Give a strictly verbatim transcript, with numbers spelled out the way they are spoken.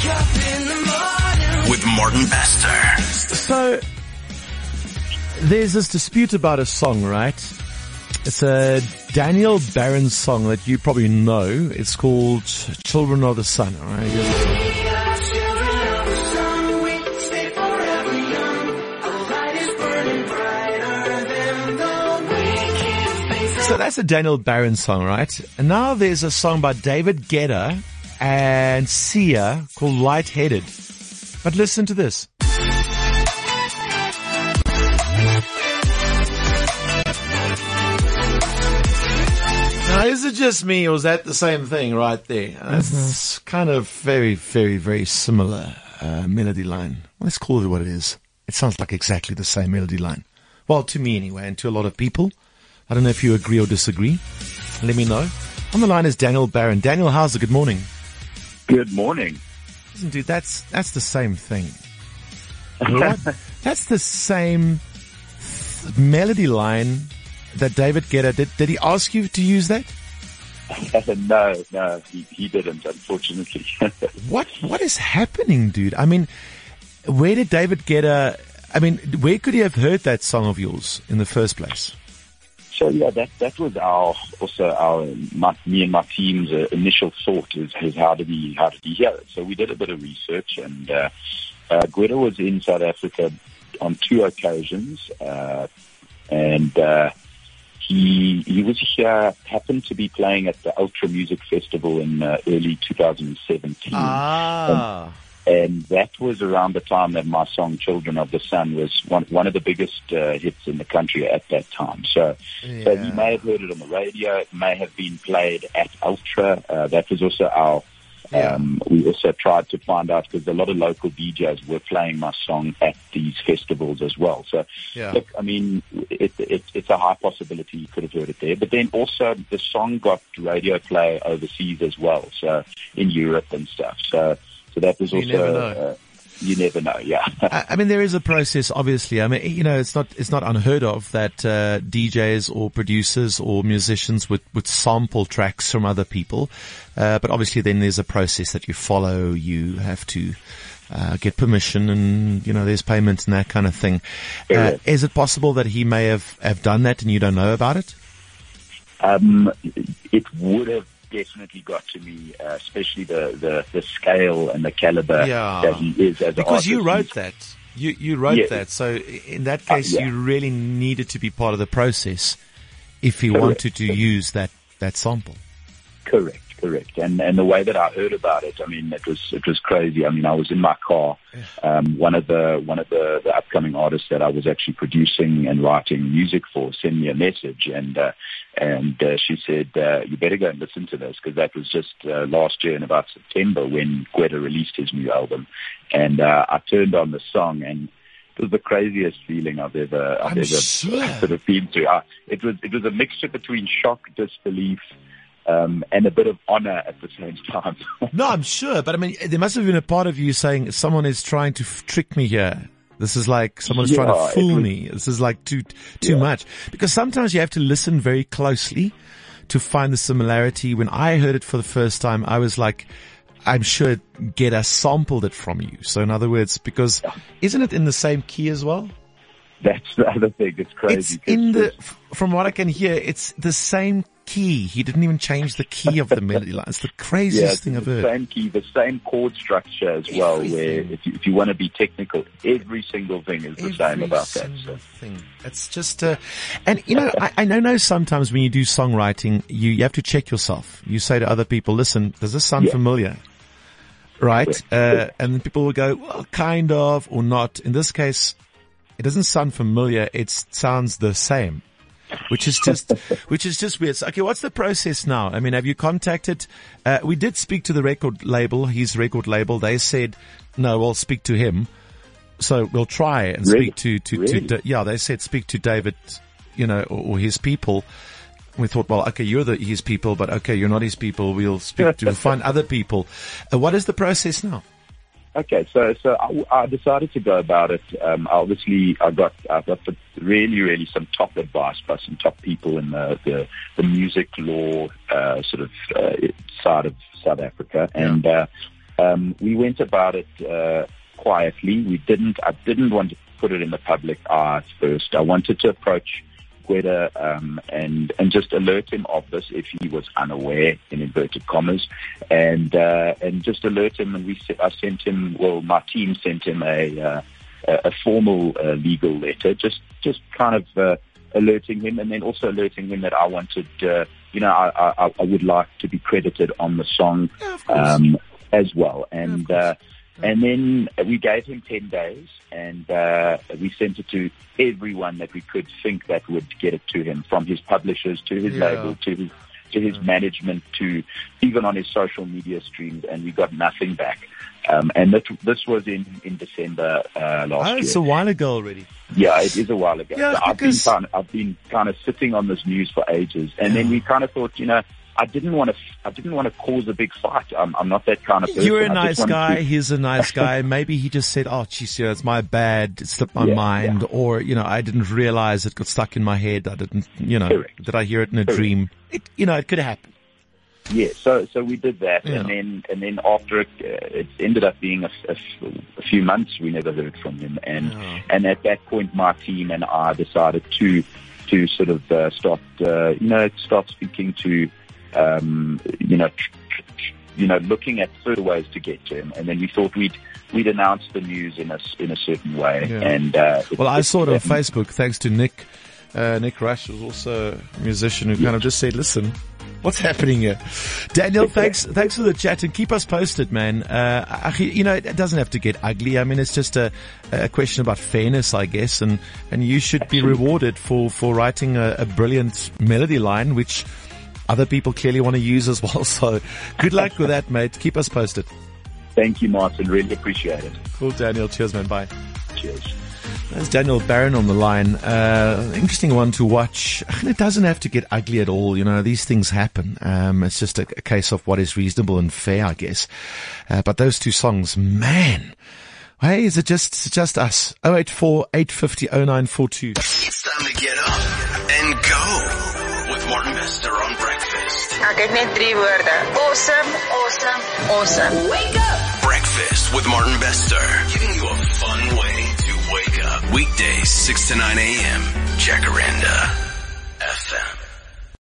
With Martin Bester. So, there's this dispute about a song, right? It's a Daniel Barron song that you probably know. It's called Children of the Sun, alright? So that's a Daniel Barron song, right? And now there's a song by David Guetta and Sia called Lightheaded. But listen to this. Now, is it just me, or is that the same thing right there? That's mm-hmm. kind of very, very, very similar uh, melody line. Let's call it what it is. It sounds like exactly the same melody line. Well, to me anyway, and to a lot of people. I don't know if you agree or disagree. Let me know. On the line is Daniel Barron. Daniel, how's it? Good morning. Good morning. Listen, dude, that's that's the same thing. Right? That's the same th- melody line that David Guetta did. Did he ask you to use that? no, no, he, he didn't, unfortunately. what What is happening, dude? I mean, where did David Guetta, I mean, where could he have heard that song of yours in the first place? So yeah, that that was our also our my, me and my team's uh, initial thought is, is how did he how did he hear it? So we did a bit of research, and uh, uh, Guetta was in South Africa on two occasions, uh, and uh, he he was here, happened to be playing at the Ultra Music Festival in uh, early two thousand seventeen. Ah. And, And that was around the time that my song "Children of the Sun" was one one of the biggest uh, hits in the country at that time. So, yeah. so you may have heard it on the radio. It may have been played at Ultra. Uh, that was also our. Yeah. Um, we also tried to find out because a lot of local D Js were playing my song at these festivals as well. So, yeah. look, I mean, it, it, it's a high possibility you could have heard it there. But then also the song got radio play overseas as well, so in Europe and stuff. So. So that was you also, never know. Uh, you never know, yeah. I, I mean, there is a process, obviously. I mean, you know, it's not, it's not unheard of that, uh, D Js or producers or musicians would, would sample tracks from other people. Uh, but obviously then there's a process that you follow. You have to, uh, get permission and, you know, there's payments and that kind of thing. Uh, is it possible that he may have, have done that and you don't know about it? Um, it would have definitely got to me, uh, especially the, the, the scale and the caliber yeah. that he is as an Because artist. you wrote that. You, you wrote yeah. that. So in that case, uh, yeah. you really needed to be part of the process if he Correct. wanted to use that, that sample. Correct. Correct. And and the way that I heard about it, I mean, it was it was crazy. I mean, I was in my car. Um, one of the one of the, the upcoming artists that I was actually producing and writing music for sent me a message, and uh, and uh, she said, uh, "You better go and listen to this," because that was just uh, last year in about September when Guetta released his new album, and uh, I turned on the song and. It was the craziest feeling I've ever I've I'm ever sure. sort of been through. I, it was it was a mixture between shock, disbelief. Um, and a bit of honor at the same time. No, I'm sure, but I mean, there must have been a part of you saying someone is trying to f- trick me here. This is like someone's yeah, trying to fool was, me. This is like too too yeah. much. Because sometimes you have to listen very closely to find the similarity. When I heard it for the first time, I was like, I'm sure Guetta sampled it from you. So in other words, because yeah. isn't it in the same key as well? That's the other thing. It's crazy. It's in the, from what I can hear, it's the same key. He didn't even change the key of the melody line. It's the craziest yeah, thing I've the heard. The same key, the same chord structure as well, Everything. where if you, if you want to be technical, every single thing is the every same about that. So. Thing. It's just, uh, and you know, I, I know sometimes when you do songwriting, you, you have to check yourself. You say to other people, listen, does this sound yeah. familiar? Right? Uh, and people will go, well, kind of, or not. In this case, it doesn't sound familiar. It sounds the same, which is just, which is just weird. So, okay, what's the process now? I mean, have you contacted, uh, we did speak to the record label, his record label. They said, no, we'll speak to him. So we'll try and really? speak to, to, really? to, yeah, they said speak to David, you know, or, or his people. We thought, well, okay, you're the, his people, but okay, you're not his people. We'll speak to, we'll find other people. Uh, what is the process now? Okay, so so I, I decided to go about it. Um, obviously, I got I got the really really some top advice by some top people in the the, the music law uh, sort of uh, side of South Africa, Yeah. and uh, Um, we went about it uh, quietly. We didn't. I didn't want to put it in the public eye first. I wanted to approach Gwede um, and and just alert him of this if he was unaware, in inverted commas, and uh, and just alert him. And we I sent him. Well, my team sent him a uh, a formal uh, legal letter, just just kind of uh, alerting him, and then also alerting him that I wanted, uh, you know, I, I I would like to be credited on the song yeah, um, as well, and. Yeah, uh, And then we gave him ten days, and uh, we sent it to everyone that we could think that would get it to him, from his publishers to his yeah. label to his to his yeah. management to even on his social media streams, and we got nothing back. Um, and that, this was in in December uh, last oh, year. It's a while ago already. Yeah, it is a while ago. Yeah, so I've been because... kind of, I've been kind of sitting on this news for ages, and yeah. then we kind of thought, you know. I didn't want to. I didn't want to cause a big fight. I'm, I'm not that kind of person. You're a nice guy. To... He's a nice guy. Maybe he just said, "Oh, geez, yeah, it's my bad. It slipped my yeah, mind," yeah. or you know, I didn't realize it got stuck in my head. I didn't, you know, Correct. did I hear it in a Correct. dream? It, you know, it could happen. Yeah. So, so we did that, Yeah. and then, and then after it, uh, it ended up being a, a, a few months. We never heard from him, and Yeah. and at that point, my team and I decided to to sort of uh, start, uh, you know, start speaking to. Um, you know, tr- tr- tr- you know, looking at further ways to get to him, and then we thought we'd we'd announce the news in a in a certain way. Yeah. And uh, it, well, I saw it on it, Facebook thanks to Nick. Uh, Nick Rush was also a musician who yeah. kind of just said, "Listen, what's happening here?" Daniel, thanks thanks for the chat, and keep us posted, man. Uh, you know, it doesn't have to get ugly. I mean, it's just a, a question about fairness, I guess, and and you should Absolutely. be rewarded for for writing a, a brilliant melody line, which other people clearly want to use as well. So good luck with that, mate. Keep us posted. Thank you, Martin. Really appreciate it. Cool, Daniel. Cheers, man. Bye. Cheers. There's Daniel Barron on the line. Uh, interesting one to watch. And it doesn't have to get ugly at all. You know, these things happen. Um, it's just a, a case of what is reasonable and fair, I guess. Uh, but those two songs, man. Hey, is it just, it's just us? oh eight four, eight five oh, oh nine four two. It's time to get up and go with Martin Bester on Breakfast. Ek het net drie woorde. Awesome, awesome, awesome. Wake up! Breakfast with Martin Bester, giving you a fun way to wake up. Weekdays, six to nine a.m. Jacaranda F M.